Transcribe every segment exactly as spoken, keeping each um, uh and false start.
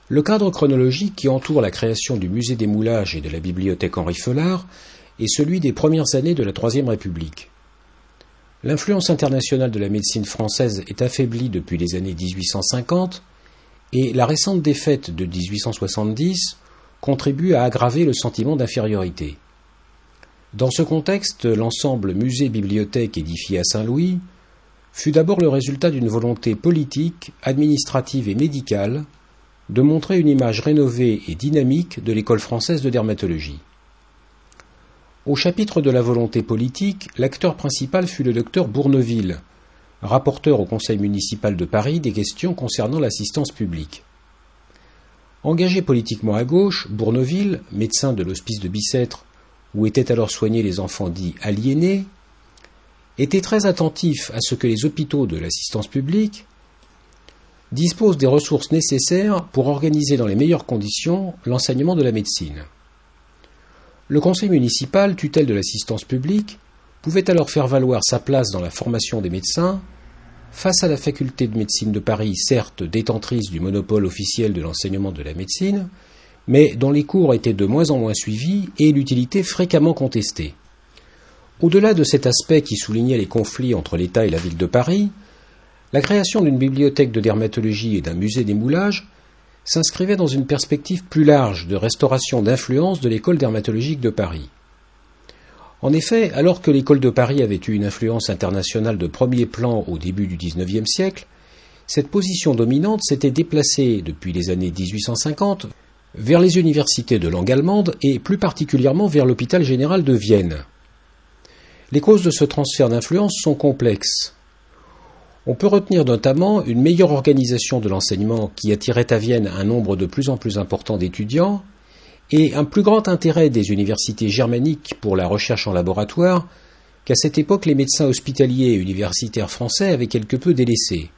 Le cadre chronologique qui entoure la création du musée des moulages et de la bibliothèque Henri Feulard est celui des premières années de la Troisième République. L'influence internationale de la médecine française est affaiblie depuis les années dix-huit cent cinquante et la récente défaite de dix-huit cent soixante-dix contribue à aggraver le sentiment d'infériorité. Dans ce contexte, l'ensemble musée-bibliothèque édifié à Saint-Louis fut d'abord le résultat d'une volonté politique, administrative et médicale de montrer une image rénovée et dynamique de l'école française de dermatologie. Au chapitre de la volonté politique, l'acteur principal fut le docteur Bourneville, rapporteur au conseil municipal de Paris des questions concernant l'assistance publique. Engagé politiquement à gauche, Bourneville, médecin de l'hospice de Bicêtre, où étaient alors soignés les enfants dits aliénés, était très attentif à ce que les hôpitaux de l'assistance publique disposent des ressources nécessaires pour organiser dans les meilleures conditions l'enseignement de la médecine. Le conseil municipal, tutelle de l'assistance publique, pouvait alors faire valoir sa place dans la formation des médecins face à la faculté de médecine de Paris, certes détentrice du monopole officiel de l'enseignement de la médecine, mais dont les cours étaient de moins en moins suivis et l'utilité fréquemment contestée. Au-delà de cet aspect qui soulignait les conflits entre l'État et la ville de Paris, la création d'une bibliothèque de dermatologie et d'un musée des moulages s'inscrivait dans une perspective plus large de restauration d'influence de l'école dermatologique de Paris. En effet, alors que l'école de Paris avait eu une influence internationale de premier plan au début du dix-neuvième siècle, cette position dominante s'était déplacée depuis les années dix-huit cent cinquante vers les universités de langue allemande et plus particulièrement vers l'hôpital général de Vienne. Les causes de ce transfert d'influence sont complexes. On peut retenir notamment une meilleure organisation de l'enseignement qui attirait à Vienne un nombre de plus en plus important d'étudiants et un plus grand intérêt des universités germaniques pour la recherche en laboratoire qu'à cette époque les médecins hospitaliers et universitaires français avaient quelque peu délaissé.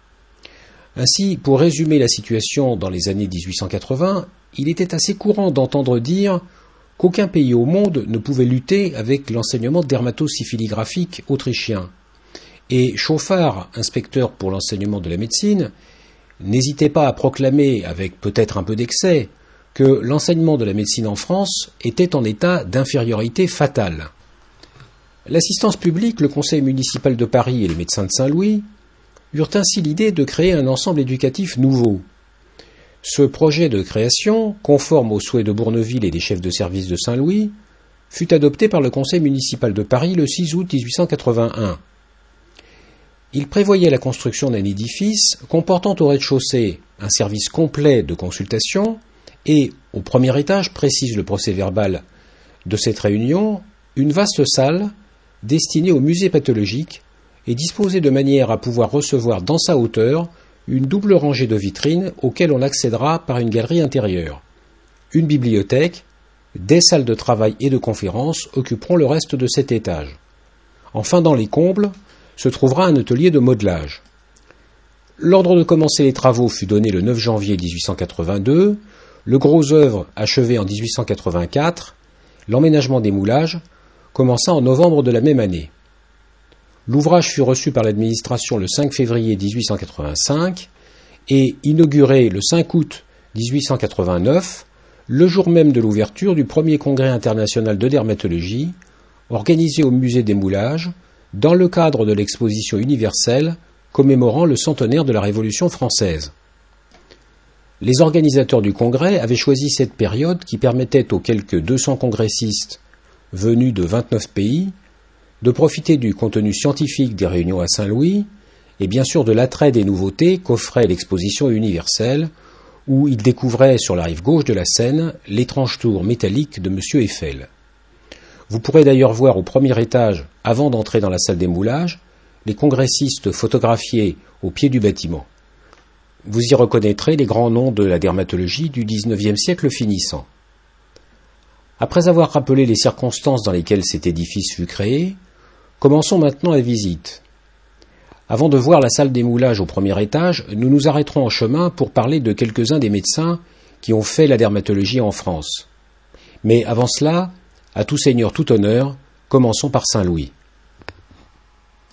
Ainsi, pour résumer la situation dans les années dix-huit cent quatre-vingts, il était assez courant d'entendre dire qu'aucun pays au monde ne pouvait lutter avec l'enseignement dermatosyphiligraphique autrichien. Et Chauffard, inspecteur pour l'enseignement de la médecine, n'hésitait pas à proclamer, avec peut-être un peu d'excès, que l'enseignement de la médecine en France était en état d'infériorité fatale. L'assistance publique, le conseil municipal de Paris et les médecins de Saint-Louis eurent ainsi l'idée de créer un ensemble éducatif nouveau. Ce projet de création, conforme aux souhaits de Bourneville et des chefs de service de Saint-Louis, fut adopté par le conseil municipal de Paris le six août dix-huit cent quatre-vingt-un. Il prévoyait la construction d'un édifice comportant au rez-de-chaussée un service complet de consultation et, au premier étage, précise le procès-verbal de cette réunion, une vaste salle destinée au musée pathologique et disposée de manière à pouvoir recevoir dans sa hauteur une double rangée de vitrines auxquelles on accédera par une galerie intérieure. Une bibliothèque, des salles de travail et de conférences occuperont le reste de cet étage. Enfin, dans les combles, se trouvera un atelier de modelage. L'ordre de commencer les travaux fut donné le neuf janvier dix-huit cent quatre-vingt-deux, le gros œuvre achevé en dix-huit cent quatre-vingt-quatre, l'emménagement des moulages commença en novembre de la même année. L'ouvrage fut reçu par l'administration le cinq février dix-huit cent quatre-vingt-cinq et inauguré le cinq août dix-huit cent quatre-vingt-neuf, le jour même de l'ouverture du premier congrès international de dermatologie, organisé au musée des moulages, dans le cadre de l'exposition universelle commémorant le centenaire de la Révolution française. Les organisateurs du congrès avaient choisi cette période qui permettait aux quelques deux cents congressistes venus de vingt-neuf pays de profiter du contenu scientifique des réunions à Saint-Louis et bien sûr de l'attrait des nouveautés qu'offrait l'exposition universelle où ils découvraient sur la rive gauche de la Seine l'étrange tour métallique de M. Eiffel. Vous pourrez d'ailleurs voir au premier étage, avant d'entrer dans la salle des moulages, les congressistes photographiés au pied du bâtiment. Vous y reconnaîtrez les grands noms de la dermatologie du dix-neuvième siècle finissant. Après avoir rappelé les circonstances dans lesquelles cet édifice fut créé, commençons maintenant la visite. Avant de voir la salle des moulages au premier étage, nous nous arrêterons en chemin pour parler de quelques-uns des médecins qui ont fait la dermatologie en France. Mais avant cela, à tout seigneur, tout honneur, commençons par Saint-Louis.